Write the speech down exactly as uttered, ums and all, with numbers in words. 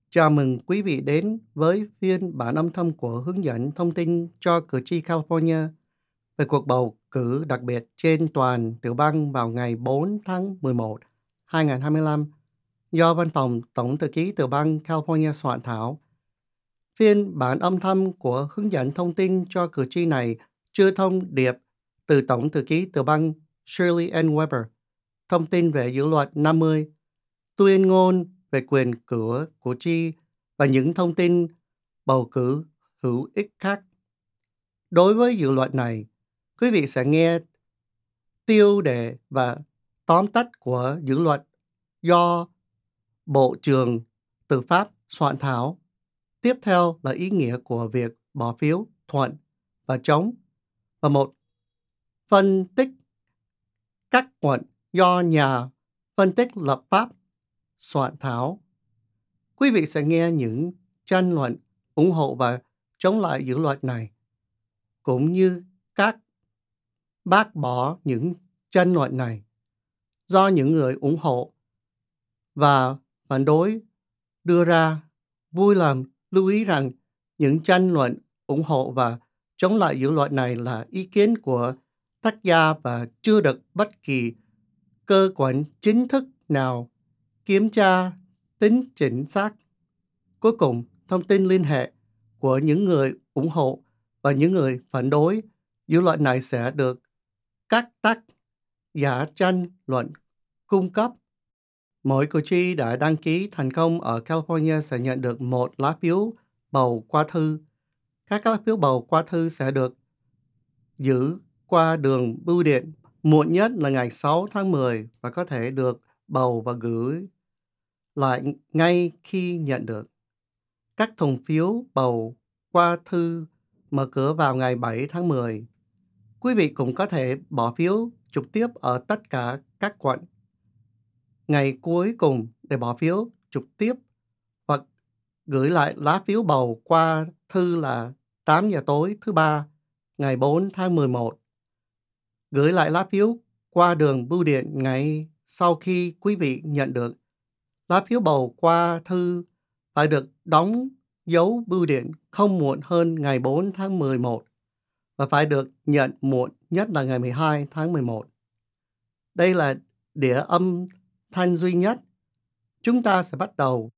Chào mừng quý vị đến với phiên bản âm thầm của hướng dẫn thông tin cho cử tri California về cuộc bầu cử đặc biệt trên toàn tiểu bang vào ngày bốn tháng mười một, hai nghìn không trăm hai mươi lăm do Văn phòng Tổng thư ký tiểu bang California soạn thảo. Phiên bản âm thầm của hướng dẫn thông tin cho cử tri này chưa thông điệp từ Tổng thư ký tiểu bang Shirley Ann Weber, thông tin về dự luật năm mươi, tuyên ngôn về quyền của cử tri và những thông tin bầu cử hữu ích khác. Đối với dự luật này, quý vị sẽ nghe tiêu đề và tóm tắt của dự luật do Bộ trưởng Tư pháp soạn thảo. Tiếp theo là ý nghĩa của việc bỏ phiếu thuận và chống và một phân tích các quận do nhà phân tích lập pháp soạn thảo. Quý vị sẽ nghe những tranh luận ủng hộ và chống lại dự luật này, cũng như các bác bỏ những tranh luận này do những người ủng hộ và phản đối đưa ra. Vui lòng lưu ý rằng những tranh luận ủng hộ và chống lại dự luật này là ý kiến của tác giả và chưa được bất kỳ cơ quan chính thức nào kiểm tra tính chính xác. Cuối cùng, thông tin liên hệ của những người ủng hộ và những người phản đối dự luật này sẽ được các tác giả tranh luận cung cấp. Mỗi cử tri đã đăng ký thành công ở California sẽ nhận được một lá phiếu bầu qua thư. Các lá phiếu bầu qua thư sẽ được giữ qua đường bưu điện muộn nhất là ngày sáu tháng mười và có thể được bầu và gửi lại ngay khi nhận được. Các thùng phiếu bầu qua thư mở cửa vào ngày bảy tháng mười. Quý vị cũng có thể bỏ phiếu trực tiếp ở tất cả các quận. Ngày cuối cùng để bỏ phiếu trực tiếp hoặc gửi lại lá phiếu bầu qua thư là tám giờ tối thứ ba, ngày bốn tháng mười một. Gửi lại lá phiếu qua đường bưu điện ngay sau khi quý vị nhận được. Lá phiếu bầu qua thư phải được đóng dấu bưu điện không muộn hơn ngày bốn tháng mười một và phải được nhận muộn nhất là ngày mười hai tháng mười một. Đây là đĩa âm thanh duy nhất. Chúng ta sẽ bắt đầu